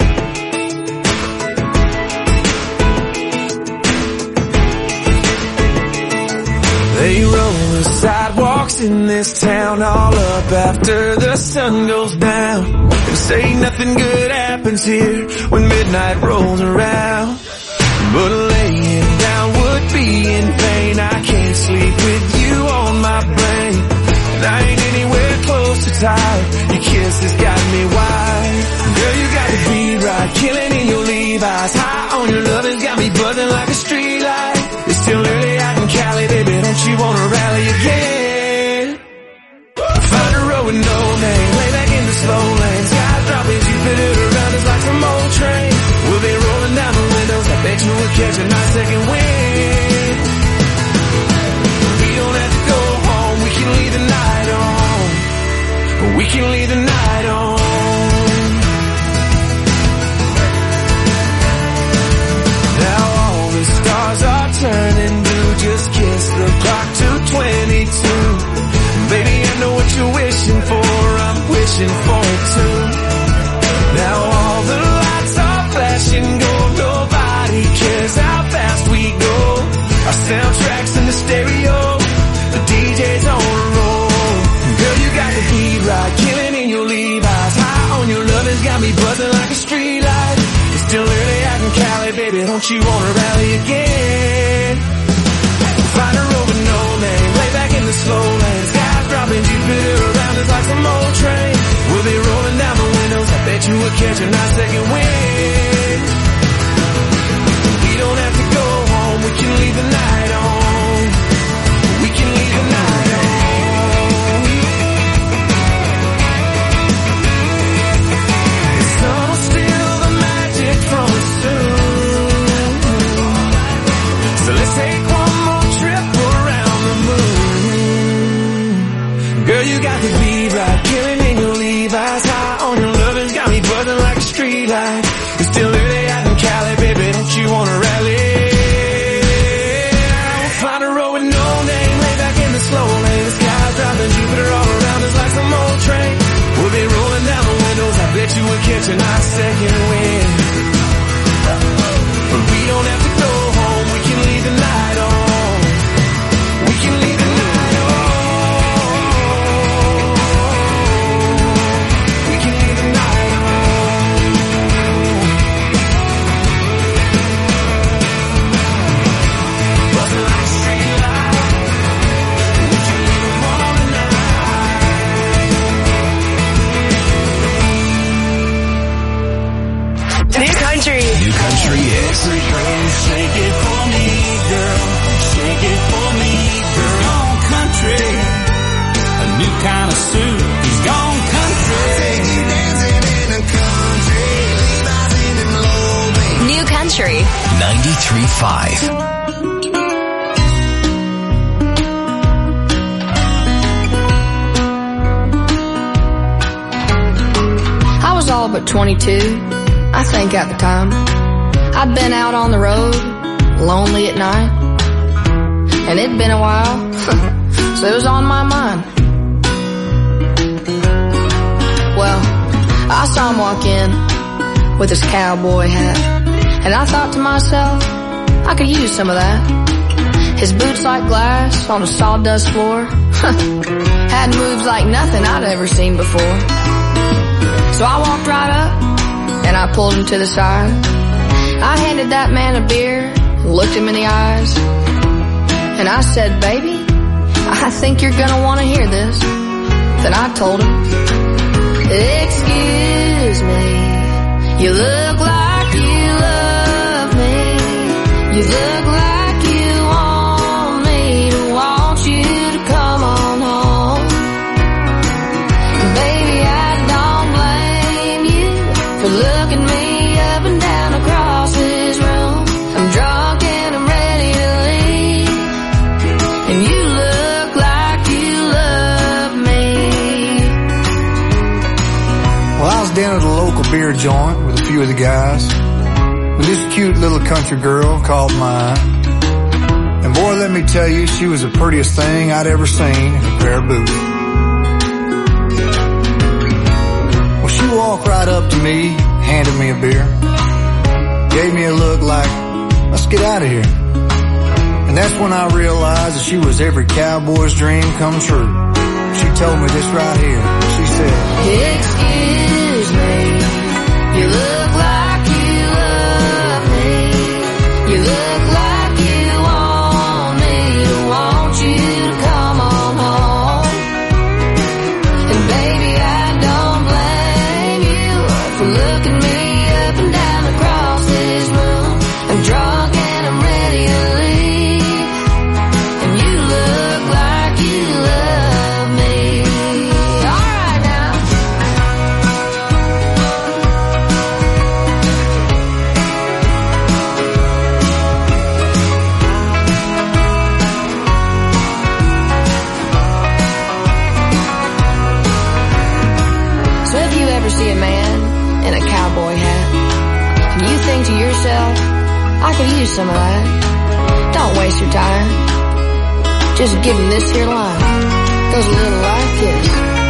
They roll the sidewalks in this town all up after the sun goes down, and say nothing good happens here when midnight rolls around. But laying down would be in vain. I can't sleep with you on my brain, and I ain't anywhere close to tired. Your kiss has got me wired. Girl, you got the beat right, killing in your Levi's. High on your love has got me buzzing like a street light. It's still early out in Cali, baby, don't you wanna rally again? Find a road with no name, lay back in the slow lane. Skies dropping, Jupiter around us like some old train. We'll be rolling down the windows, I bet you we'll catch a nice second wind. We don't have to go home, we can leave the night on. We can leave the night on. Now all the stars are turning blue, just kiss the clock to twenty-two. Baby, I know what you're wishing for, I'm wishing for it too. Now all the lights are flashing gold, nobody cares how fast we go. Our soundtrack's in the stereo, the D J's on a roll. Girl, you got the beat right, killing in your Levi's. High on your love has got me buzzing like a street light. It's still early out in Cali, baby, don't you wanna rally again? Find a road with no name, lay back in the slow lane. Skies dropping, Jupiter around us like some old train. We'll be rolling down the windows, I bet you we'll catch a nice second wind. We don't have to go home, we can leave the night on. We can leave the night on. The sun will steal the magic from us soon, so let's take one more trip around the moon. Girl, you got the beat right, killing in your Levi's. High on your loving, got me buzzing like a street light. It's still early out in Cali, baby, don't you wanna rally? We'll find a road with no name, lay back in the slow lane. The sky's dropping, Jupiter all around us like some old train. We'll be rolling down the windows, I bet you we'll catch a nice second wind. But we don't have to go home, we can leave the night on. We can leave the night on. We can leave the night on. Buzzing like a street light. We can leave the morning night. New Country. New Country is. Shake it for me, girl. Shake it for me, girl. Gone country. A new kind of suit. He's gone country. Dancing in the country. Levi's in low. New Country. ninety-three point five. I was all but twenty-two, I think at the time. I'd been out on the road, lonely at night, and it'd been a while, so it was on my mind. Well, I saw him walk in with his cowboy hat, and I thought to myself, I could use some of that. His boots like glass on a sawdust floor, had moves like nothing I'd ever seen before. So I walked right up, and I pulled him to the side. I handed that man a beer, looked him in the eyes, and I said, baby, I think you're gonna want to hear this. Then I told him, excuse me, you look like you love me. You look like you want me to down at a local beer joint with a few of the guys. This cute little country girl caught my eye. And boy, let me tell you, she was the prettiest thing I'd ever seen in a pair of boots. Well, she walked right up to me, handed me a beer, gave me a look like, let's get out of here. And that's when I realized that she was every cowboy's dream come true. She told me this right here. She said, excuse me, you look like you love me. You look like you want me to want you to come on home. And baby, I don't blame you for looking me up and down across this room. I'm drunk and I'm ready to leave. And you look like you love me. All right now. So if you ever see a man in a cowboy hat, and you think to yourself, I could use some of that, don't waste your time. Just give him this here line. Goes a little like this.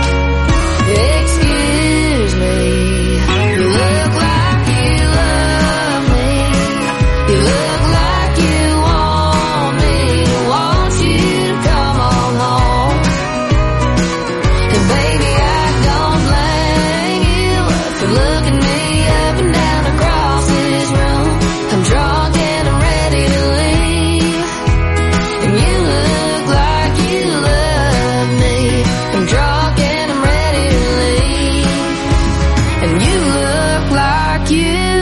Excuse me, you look like you love me. You look like you want me to want you to come on home. And baby, I don't blame you for looking me up and down across this room. I'm drunk and I'm ready to leave. And you look like you love me. I'm drunk and I'm ready to leave. And you look like you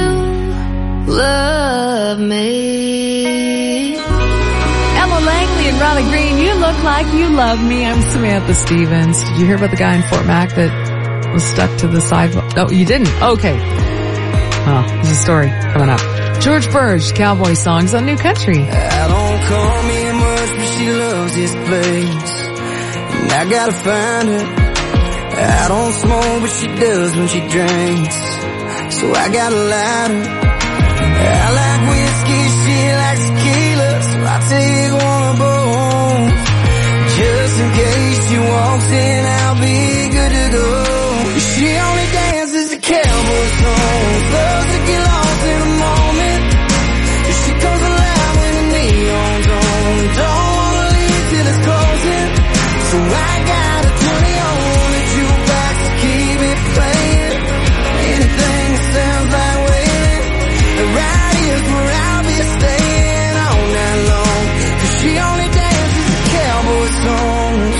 love me. Ella Langley and Ronnie Green, you look like you love me. I'm Samantha Stevens. Did you hear about the guy in Fort Mac that was stuck to the sidewalk? Oh, you didn't? Okay. Oh, there's a story coming up. George Burge, Cowboy Songs on New Country. I don't call me much, but she loves this place. And I gotta find her. I don't smoke, but she does when she drinks. So I got a lighter. I like whiskey, she likes tequila, so I take one of both. Just in case she walks in, I'll be good to go. She only dances to cowboy songs, loves to get lost in a moment. She comes alive when the neon's on. Don't wanna leave till it's closing. So I got a twenty on the jukebox to keep it playing. Anything that sounds like waiting. Right here's where I'll be staying all night long. Cause she only dances to cowboy songs.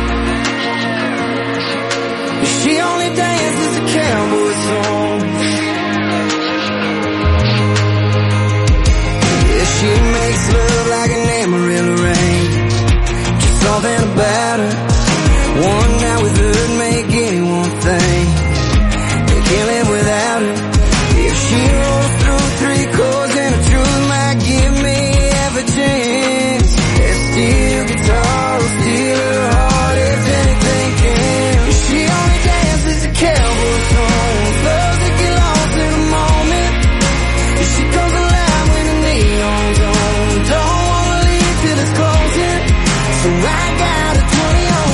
She only dances to cowboy songs. Yeah, she makes love like an Amarillo rain. Just something about her. One night with her make anyone think they can't live without her. If she rolls through three chords and the truth might give me half a chance. That steel guitar will steal her heart if anything can. She only dances to cowboy songs, loves to get lost in a moment. She comes alive when the neon's on. Don't wanna leave till it's closing. So I got a twenty on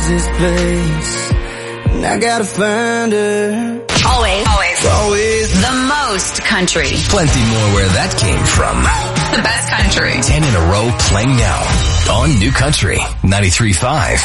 this place, and I gotta find her. Always. Always. Always. The most country. Plenty more where that came from. The best country. Ten in a row playing now on New Country ninety-three point five.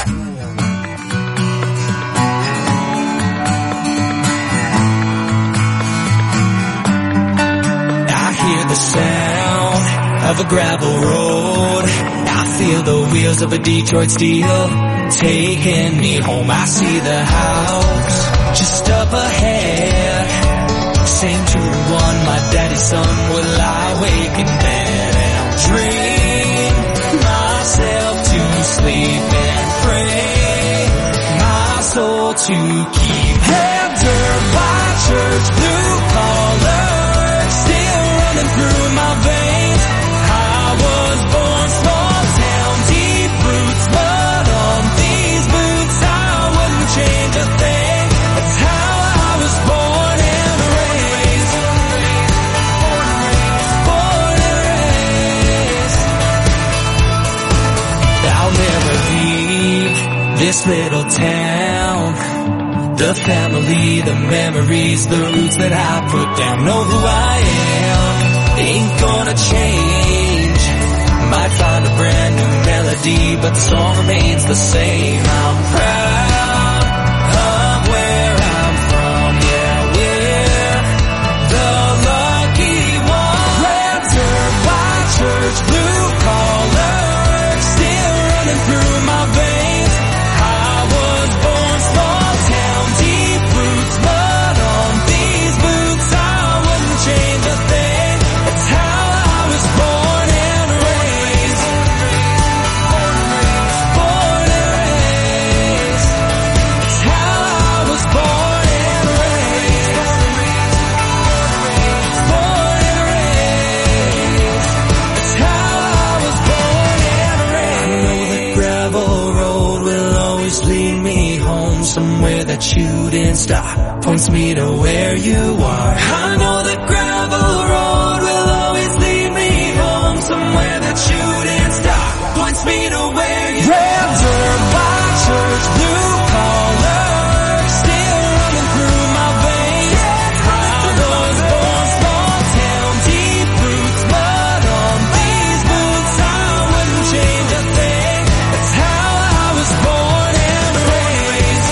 Hear the sound of a gravel road. I feel the wheels of a Detroit Steel taking me home. I see the house just up ahead. Same to one, my daddy's son will lie awake in bed and dream myself to sleep and pray my soul to keep. Heather by church, blue collar through my veins. I was born small town, deep roots, but on these boots I wouldn't change a thing. That's how I was born and raised. Born and raised. I'll never leave this little town. The family, the memories, the roots that I put down. Know who I am. Ain't gonna change. Might find a brand new melody, but the song remains the same. I'm proud of where I'm from. Yeah, we're the lucky ones. Lantern, white church, blue collar, still running through my veins. I was born small town, deep roots, but on these boots I wouldn't change a thing. Somewhere that you didn't stop points me to where you are. I know the gravel road will always lead me home. Somewhere that you didn't stop points me to where you are. Red by church, blue collar, still running through my veins. I was born small town, deep roots, but on these boots I wouldn't change a thing. That's how I was born and raised.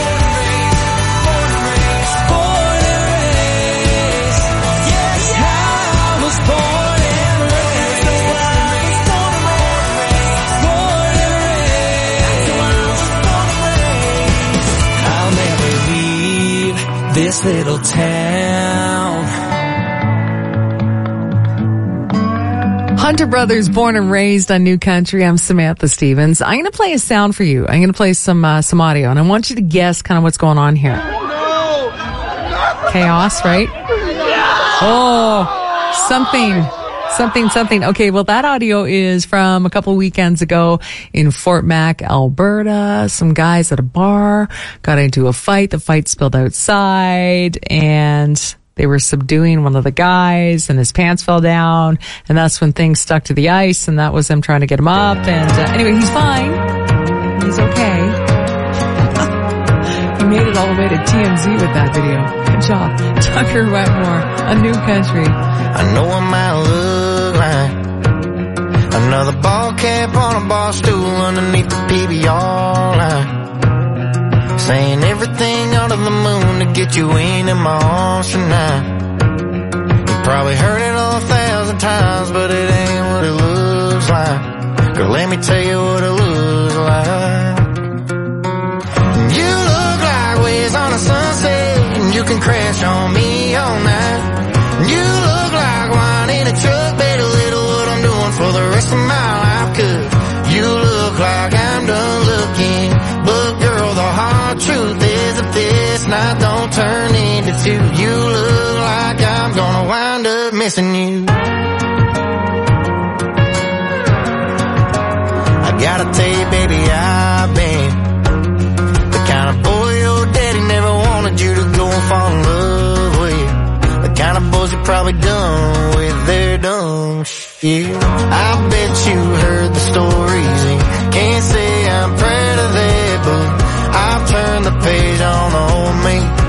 This little town. Hunter Brothers, born and raised on New Country. I'm Samantha Stevens. I'm going to play a sound for you. I'm going to play some uh, some audio, and I want you to guess kind of what's going on here. Chaos, right? Oh, something. Something, something. Okay, well, that audio is from a couple weekends ago in Fort Mac, Alberta. Some guys at a bar got into a fight. The fight spilled outside, and they were subduing one of the guys, and his pants fell down, and that's when things stuck to the ice, and that was them trying to get him up. And uh, anyway, he's fine. He's okay. He made it all the way to T M Z with that video. Good job. Tucker Wetmore, A New Country. I know I might look like another ball cap on a bar stool underneath the P B R line, saying everything under the moon to get you into my arms tonight. You probably heard it a thousand times, but it ain't what it looks like. Girl, let me tell you what it looks like. You look like waves on a sunset, and you can crash on me all night. You look like wine in a truck, better little what I'm doing for the rest of my life. Cause you look like I'm done looking, but girl, the hard truth is if this night don't turn into two, you look like I'm gonna wind up missing you. I gotta tell you, baby, I've been the kind of boy your daddy never wanted you to go and fall in love with. The kind of boys you probably done with their dumb shit. I bet you heard the stories and can't say I'm proud of that, but I've turned the page on old me.